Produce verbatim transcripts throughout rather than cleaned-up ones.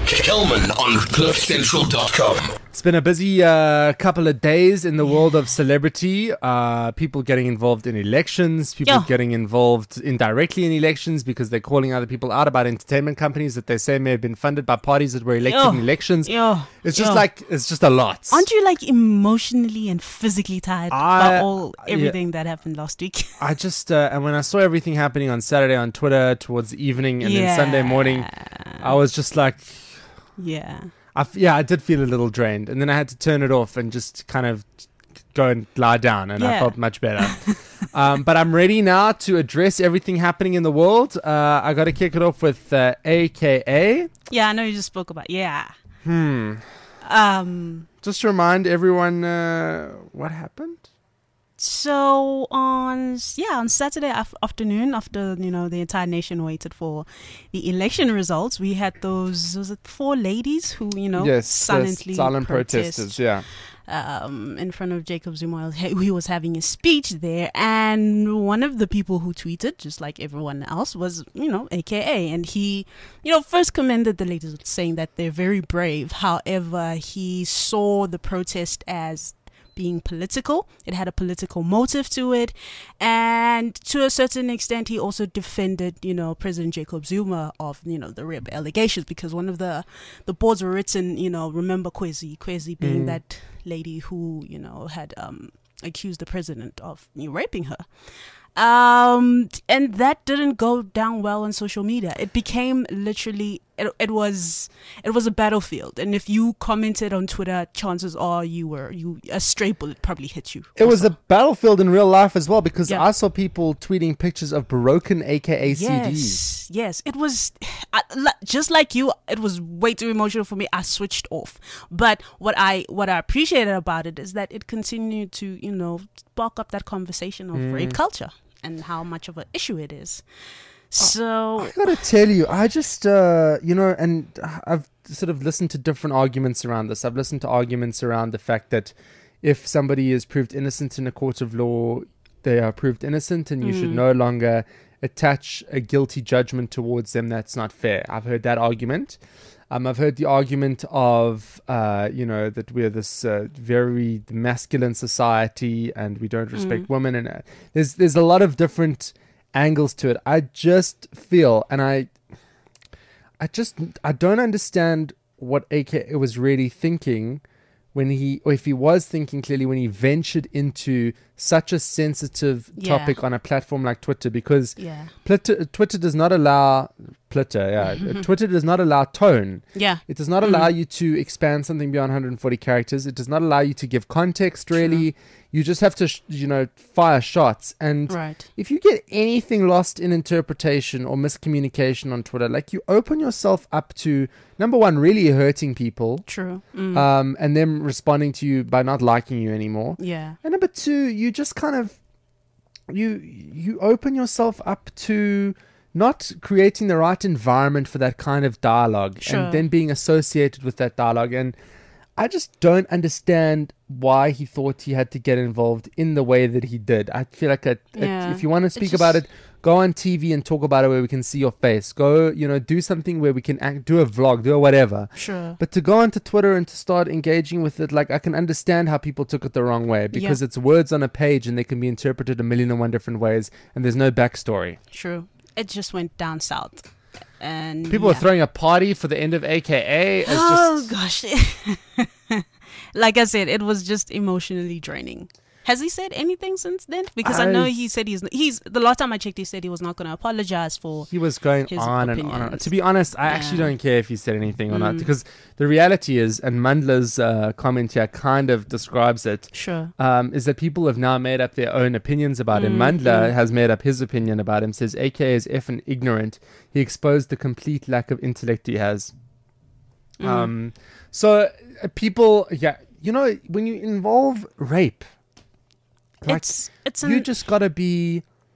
Kelman on cliff central dot com. It's been a busy uh, couple of days in the world of celebrity. Uh, people getting involved in elections, people Yeah. getting involved indirectly in elections because they're calling other people out about entertainment companies that they say may have been funded by parties that were elected Yeah. in elections. Yeah. It's just Yeah. like, it's just a lot. Aren't you like emotionally and physically tired I- by all everything that happened last week? I just, uh, and when I saw everything happening on Saturday on Twitter towards the evening and then Sunday morning, I was just like, Yeah. I f- yeah, I did feel a little drained. And then I had to turn it off and just kind of go and lie down. And I Yeah. felt much better. um, but I'm ready now to address everything happening in the world. Uh, I got to kick it off with uh, A K A. Yeah, I know you just spoke about. Yeah. Hmm. Um. Just to remind everyone uh, what happened. So on yeah on Saturday af- afternoon, after you know the entire nation waited for the election results, we had those was it four ladies who you know yes, silently the silent protest, protesters. Yeah. um, in front of Jacob Zuma. He he was having a speech there, and one of the people who tweeted, just like everyone else, was you know A K A, and he you know first commended the ladies, saying that they're very brave. However, he saw the protest as being political. It had a political motive to it, and to a certain extent he also defended you know President Jacob Zuma of you know the rape allegations, because one of the the boards were written, you know remember Kwezi Kwezi being Mm. that lady who you know had um accused the president of you know, raping her. Um, and that didn't go down well on social media. It became literally, it, it was, it was a battlefield. And if you commented on Twitter, chances are you were, you, a stray bullet probably hit you. It was also. a battlefield in real life as well, because Yeah. I saw people tweeting pictures of broken A K A C Ds. Yes, yes. It was I, li- just like you. It was way too emotional for me. I switched off. But what I what I appreciated about it is that it continued to you know spark up that conversation of Mm. rape culture and how much of an issue it is. So I gotta tell you, I just, uh, you know, and I've sort of listened to different arguments around this. I've listened to arguments around the fact that if somebody is proved innocent in a court of law, they are proved innocent, and you should Mm. no longer attach a guilty judgment towards them. That's not fair. I've heard that argument. Um, I've heard the argument of, uh, you know, that we're this uh, very masculine society and we don't respect Mm. women, and uh, there's there's a lot of different angles to it. I just feel, and I, I just I don't understand what A K A was really thinking when he, or if he was thinking clearly when he ventured into such a sensitive Yeah. topic on a platform like Twitter, because yeah, Twitter, Twitter does not allow Twitter, yeah, Twitter does not allow tone. yeah, It does not allow you to expand something beyond one hundred forty characters. It does not allow you to give context, really. You just have to, sh- you know, fire shots. And right. if you get anything lost in interpretation or miscommunication on Twitter, like you open yourself up to, number one, really hurting people, True. Mm. um, and them responding to you by not liking you anymore. yeah. And number two, you just kind of, you you open yourself up to not creating the right environment for that kind of dialogue, Sure. and then being associated with that dialogue. And I just don't understand why he thought he had to get involved in the way that he did. I feel like a, a- Yeah. if you want to speak just- about it, go on T V and talk about it where we can see your face. Go, you know, do something where we can act, do a vlog, do a whatever. Sure. But to go onto Twitter and to start engaging with it, like, I can understand how people took it the wrong way, because it's words on a page and they can be interpreted a million and one different ways, and there's no backstory. True. It just went down south. And People yeah. are throwing a party for the end of A K A. It's Oh just, gosh. Like I said, it was just emotionally draining. Has he said anything since then? Because I, know I- he said he's he's the last time I checked, he said he was not going to apologize for. he was going his on and on. opinions. To be honest, I actually Yeah. don't care if he said anything or not, Mm. because the reality is, and Mandla's uh, comment here kind of describes it, Sure. um, is that people have now made up their own opinions about him. Mm, Mandla mm. has made up his opinion about him, says A K A is effing ignorant. He exposed the complete lack of intellect he has. Mm. Um, so uh, people, yeah, you know, when you involve rape, like, it's it's you an, just gotta be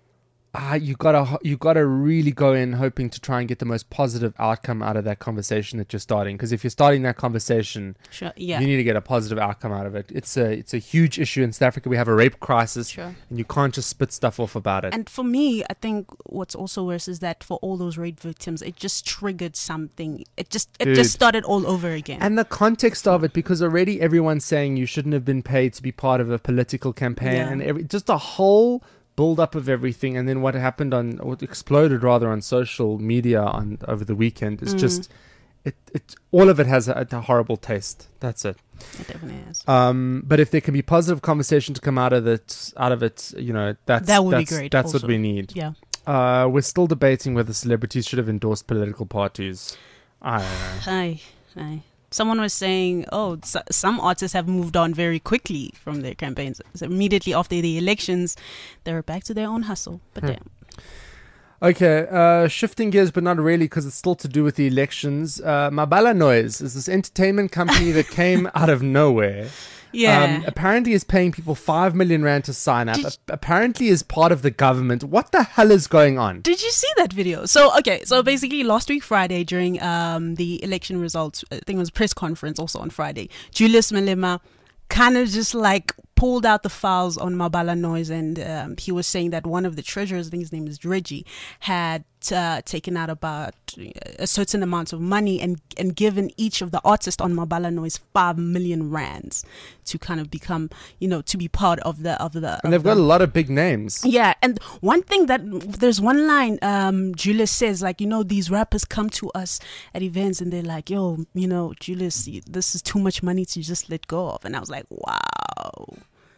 ah, you gotta you gotta really go in hoping to try and get the most positive outcome out of that conversation that you're starting. Because if you're starting that conversation, Sure. Yeah. you need to get a positive outcome out of it. It's a it's a huge issue in South Africa. We have a rape crisis, Sure. and you can't just spit stuff off about it. And for me, I think what's also worse is that for all those rape victims, it just triggered something. It just it Dude. just started all over again. And the context of it, because already everyone's saying you shouldn't have been paid to be part of a political campaign, Yeah. and every, just a whole build up of everything, and then what happened on, what exploded rather on social media on over the weekend is Mm. just, it, it, all of it has a, a horrible taste. That's it. It definitely is. Um, but if there can be positive conversation to come out of it, out of it, you know, that's That would be that's, great That's also. what we need. Yeah. Uh, we're still debating whether celebrities should have endorsed political parties. I don't know. Aye, aye. Someone was saying, oh, s some artists have moved on very quickly from their campaigns. So immediately after the elections, they were back to their own hustle. But Hmm. damn. Okay, uh, shifting gears, but not really, because it's still to do with the elections. Uh, Mabala Noise is this entertainment company that came out of nowhere. Yeah. Um, apparently is paying people five million rand to sign up. Did- A- apparently is part of the government. What the hell is going on? Did you see that video? So, okay, so basically last week Friday during um, the election results, I think it was a press conference also on Friday, Julius Malema kind of just like pulled out the files on Mabala Noise, and um, he was saying that one of the treasurers, I think his name is Reggie, had uh, taken out about a certain amount of money and and given each of the artists on Mabala Noise five million rands to kind of become, you know, to be part of the of the. And of they've got the- a lot of big names. yeah, and one thing that there's one line um Julius says, like, you know, these rappers come to us at events and they're like, yo, you know, Julius, this is too much money to just let go of. And I was like, wow.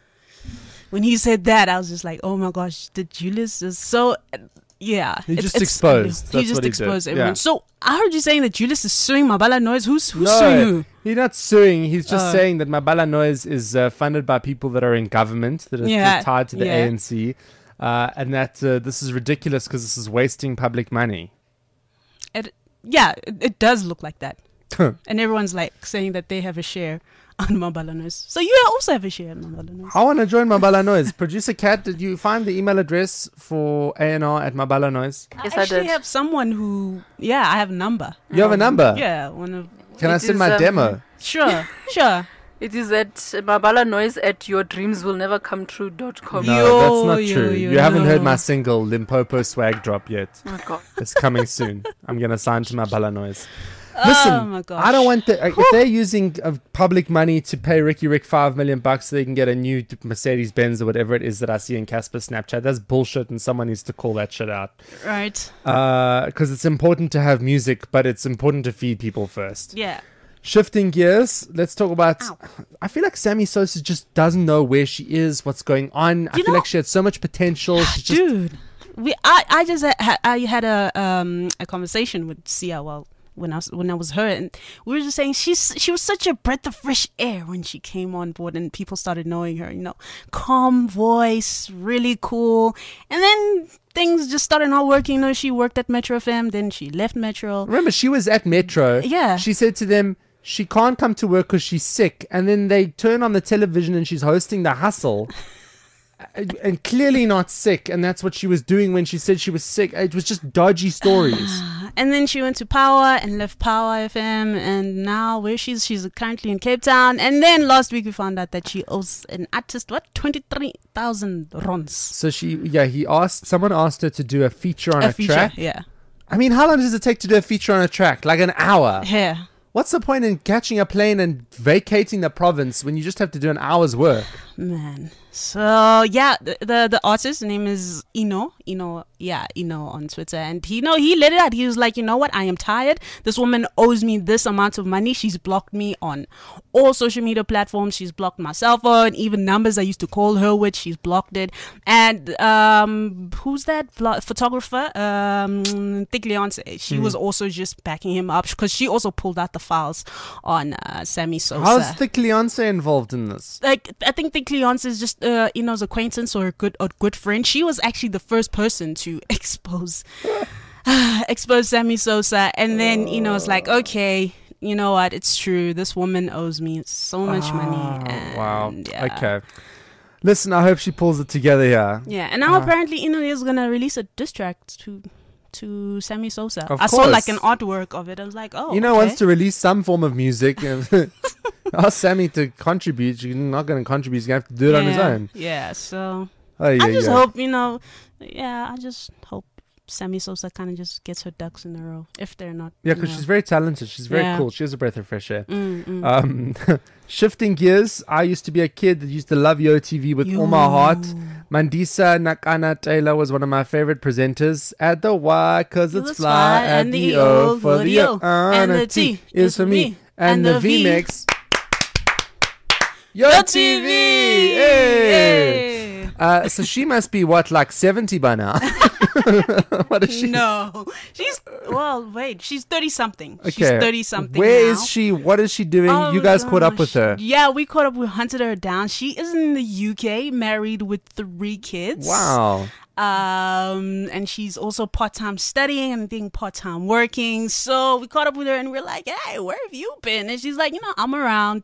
When he said that, I was just like, oh my gosh, did Julius is so yeah. He it's- just it's- exposed. He That's just what he exposed did. everyone. Yeah. So I heard you saying that Julius is suing Mabala Noise. Who's who's No, suing who? he's not suing. He's just Oh. saying that Mabala Noise is uh, funded by people that are in government, that are Yeah, tied to the yeah. A N C, uh, and that uh, this is ridiculous because this is wasting public money. It, yeah, it, it does look like that. And everyone's like saying that they have a share on Mabala Noise. So you also have a share on Mabala Noise. I want to join Mabala Noise. Producer Kat, did you find the email address for A N R at Mabala Noise? Yes, I I actually did. have someone who, yeah, I have a number. You have a number? Yeah, one of. Can I It send is, my um, demo? Sure, sure. It is at Mabala Noise at your dreams will never come true dot com. No, Yo, that's not yo, true. yo, you haven't heard yo. my single Limpopo Swag Drop yet. Oh my God. It's coming soon. I'm going to sign to Mabala Noise. Listen, Oh my gosh. I don't want the. If they're using uh, public money to pay Ricky Rick five million bucks so they can get a new Mercedes Benz or whatever it is that I see in Casper's Snapchat, that's bullshit, and someone needs to call that shit out. Right. Because it's important to have music, but it's important to feed people first. Yeah. Shifting gears, let's talk about. Ow. I feel like Sammy Sosa just doesn't know where she is, what's going on. I You feel know- like she had so much potential. She's just Dude, we I, I just had, I had a um a conversation with Sia well when I was when I was her, and we were just saying she's she was such a breath of fresh air when she came on board and people started knowing her, you know, calm voice, really cool, and then things just started not working. You know, she worked at Metro F M, then she left Metro. Remember, she was at Metro. Yeah. She said to them she can't come to work because she's sick. And then they turn on the television and she's hosting The Hustle. and, and clearly not sick. And that's what she was doing when she said she was sick. It was just dodgy stories. And then she went to Power and left Power F M, and now where she's she's currently in Cape Town. And then last week we found out that she owes an artist what twenty three thousand rons. So she, yeah, he asked, someone asked her to do a feature on a, A feature, track. yeah, I mean, how long does it take to do a feature on a track? Like an hour. yeah. What's the point in catching a plane and vacating the province when you just have to do an hour's work? Man. So yeah, the, the the artist's name is Ino. Ino, yeah, Ino on Twitter. And he you know he let it out. He was like, you know what, I am tired. This woman owes me this amount of money. She's blocked me on all social media platforms. She's blocked my cell phone. Even numbers I used to call her with, she's blocked it. And um who's that blo- photographer? Um Thick Leonce. She was also just backing him up because she also pulled out the files on uh, Sammy Sosa. How's the Leonce involved in this? Like, I think Thick Leonce is just uh, Ino's acquaintance or a good a good friend. She was actually the first person to expose expose Sammy Sosa, and then Ino's like, okay, you know what? It's true. This woman owes me so much money. Oh, And wow. yeah. Okay. Listen, I hope she pulls it together here. Yeah, and now Uh, apparently Inoue is gonna release a diss track to to Sammy Sosa. Of I saw course. like an artwork of it. I was like, oh, You know, okay. wants to release some form of music. Ask Sammy to contribute. You're not going to contribute. He's going to have to do it on his Yeah, own. Yeah, so Oh, yeah, I just yeah. hope, you know, yeah, I just hope Sammy Sosa kind of just gets her ducks in a row if they're not. Yeah, you because know. she's very talented. She's very Yeah. cool. She has a breath of fresh air. Mm, mm. Um, shifting gears, I used to be a kid that used to love Yo T V with all my heart. Mandisa Nakana Taylor was one of my favorite presenters. Add the Y because it's It's fly. fly, Add and the the O O for the O. And the T is for me. And the V makes Yo Yo T V. T V! Hey. Yay. Uh, so she must be what, like seventy by now? What is she? No, she's well. Wait, she's thirty something. She's Okay. thirty something. Where now. is she? What is she doing? Oh You guys caught up with gosh. her. Yeah, we caught up. We hunted her down. She is in the U K, married with three kids. Wow. Um, and she's also part time studying and being part time working. So we caught up with her and we're like, "Hey, where have you been?" And she's like, "You know, I'm around."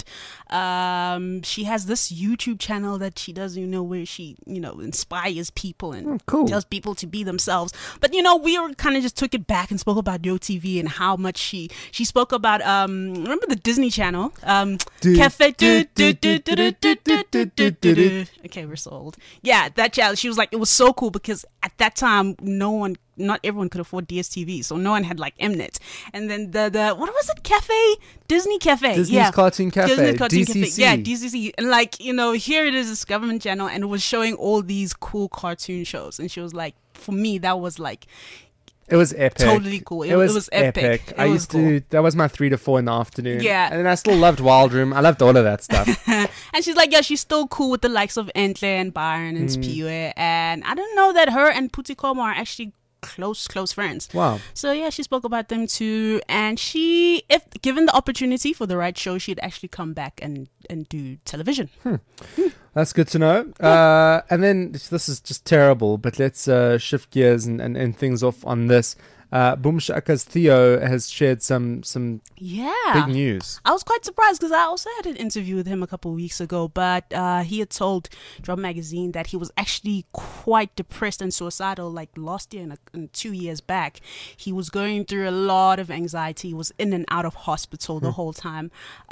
Um, she has this YouTube channel that she does, you know, where she, you know, inspires people and Oh, cool. tells people to be themselves. But you know, we were kind of just took it back and spoke about Yo T V and how much she she spoke about. Um, remember the Disney Channel? Um, Do, Cafe. do, do, do, do, do, do, do, do, do, do, do, do, do, do, do. Okay, we're sold. Yeah, that channel. She was like, it was so cool because at that time, no one, not everyone could afford D S T V, so no one had like Mnet. And then the the what was it? Cafe Disney Cafe. Disney's yeah. Cartoon Cafe. Disney Cartoon D C C. Cafe. Yeah, D C C. And like, you know, here it is, this government channel, and it was showing all these cool cartoon shows. And she was like, for me, that was like It was epic. totally cool. It, It was, it was epic. It I was used cool. to. That was my three to four in the afternoon. Yeah. And then I still loved Wild Room. I loved all of that stuff. And she's like, yeah, she's still cool with the likes of Entle and Byron and Mm. Spiwe. And I don't know that her and Putikoma are actually close, close friends. Wow. So yeah, she spoke about them too. And she, if given the opportunity for the right show, she'd actually come back and, and do television. That's good to know. Uh, and then this is just terrible, but let's uh, shift gears and, and end things off on this. Uh, Boom Shaka's Theo has shared some some Yeah. big news. I was quite surprised because I also had an interview with him a couple of weeks ago, but uh, he had told Drum Magazine that he was actually quite depressed and suicidal like last year and, a, and two years back. He was going through a lot of anxiety. He was in and out of hospital the whole time.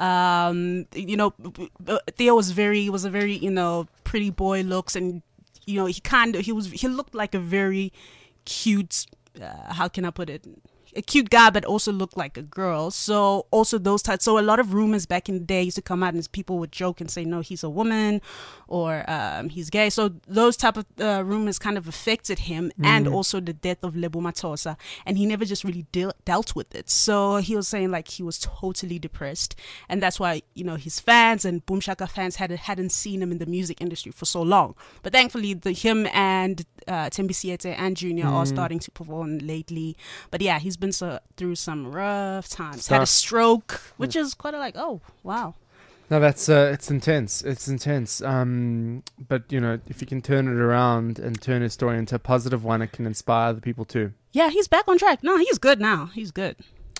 Um, you know, Theo was very, was a very, you know, pretty boy looks, and, you know, he kind of, he was, he looked like a very cute, uh, how can I put it? A cute guy, but also looked like a girl. So also those types. So a lot of rumors back in the day used to come out, and people would joke and say, "No, he's a woman," or um, "He's gay." So those type of uh, rumors kind of affected him, and also the death of Lebo Matosa, and he never just really deal- dealt with it. So he was saying like he was totally depressed, and that's why, you know, his fans and Boom Shaka fans had hadn't seen him in the music industry for so long. But thankfully, the him and uh, Tembi Siete and Junior are starting to perform lately. But yeah, he's been so, through some rough times. Had a Tough. stroke, which is quite a, like, oh wow. No, that's uh, it's intense. It's intense. Um, but you know, if you can turn it around and turn his story into a positive one, it can inspire other people too. Yeah, he's back on track. No, he's good now. He's good.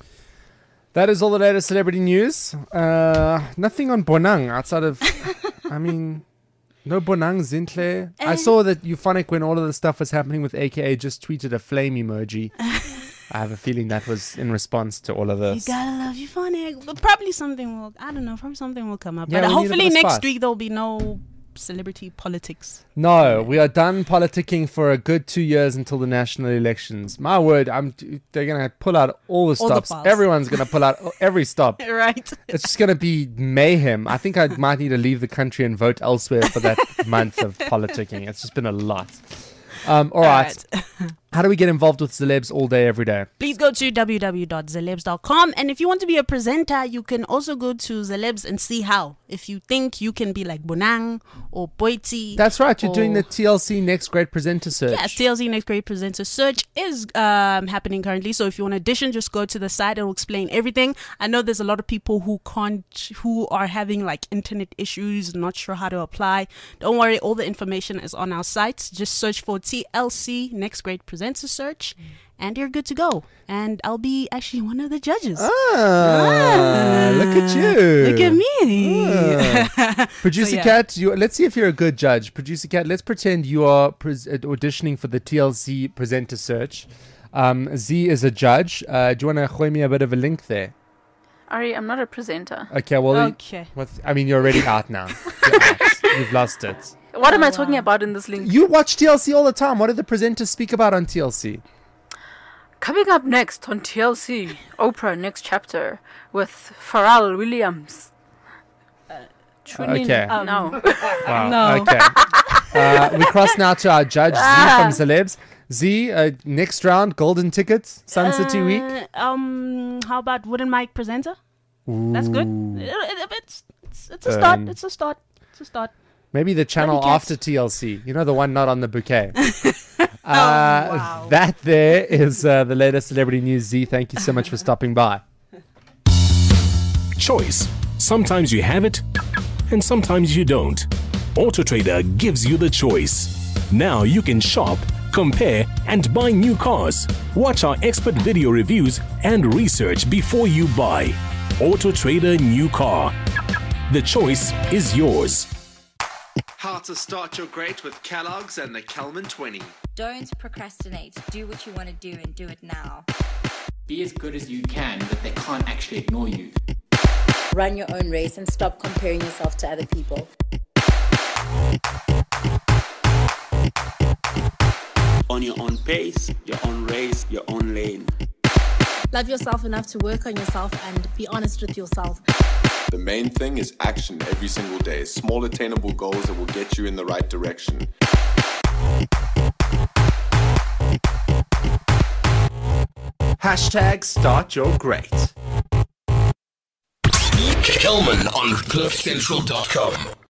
That is all the latest celebrity news. Uh, nothing on Bonang outside of, I mean, no Bonang Zintle. I Eh. saw that Euphonic, when all of the stuff was happening with A K A, just tweeted a flame emoji. I have a feeling that was in response to all of You this. gotta love you, funny. But probably something will. I don't know. Probably something will come up. Yeah, but we need a hopefully bit of next spice. week there'll be no celebrity politics. No, we are done politicking for a good two years until the national elections. My word, I'm. They're gonna pull out all the All the stops. files. Everyone's gonna pull out every stop. Right. It's just gonna be mayhem. I think I might need to leave the country and vote elsewhere for that month of politicking. It's just been a lot. Um, all right. How do we get involved with celebs all day, every day? Please go to w w w dot celebs dot com, and if you want to be a presenter, you can also go to Celebs and see how. If you think you can be like Bonang or Boiti. That's right. You're doing or- the T L C Next Great Presenter search. Yes, T L C Next Great Presenter search is um, happening currently. So if you want to audition, just go to the site. It'll explain everything. I know there's a lot of people who can't, who are having like internet issues, not sure how to apply. Don't worry, all the information is on our site. Just search for T L C Next Great Presenter search, and you're good to go. And I'll be actually one of the judges. Ah, look look at you. Look at me. Ah. Producer So, yeah. Cat, you, let's see if you're a good judge. Producer Cat, let's pretend you are pres- auditioning for the T L C presenter search. Um, Z is a judge. Uh, do you want to show me a bit of a link there? Ari, I'm not a presenter. Okay, well, Okay. what's- I mean, you're already out now. You're out. You've lost it. What am Oh, I talking wow. about in this link? You watch T L C all the time. What do the presenters speak about on T L C? Coming up next on T L C, Oprah Next Chapter with Pharrell Williams. Tune in Okay. Um, now. Wow. No. Okay. Uh, we cross now to our judge, Z from Celebs. Z, uh, next round, golden tickets, Sun City Week. Uh, um, how about Wooden Mike presenter? That's good. It- it- it's, it's, it's a start. Um, It's a start. It's a start. Maybe the channel Bloody cats. after T L C. You know, the one not on the bouquet. uh, wow. That there is uh, the latest celebrity news. Z, thank you so much for stopping by. Choice. Sometimes you have it, and sometimes you don't. AutoTrader gives you the choice. Now you can shop, compare, and buy new cars. Watch our expert video reviews and research before you buy. AutoTrader New Car. The choice is yours. How to start your great with Kellogg's and the Kelman twenty. Don't procrastinate. Do what you want to do and do it now. Be as good as you can, but they can't actually ignore you. Run your own race and stop comparing yourself to other people. On your own pace, your own race, your own lane. Love yourself enough to work on yourself and be honest with yourself. The main thing is action every single day. Small attainable goals that will get you in the right direction. Hashtag start your great. Kelman on cliff central dot com.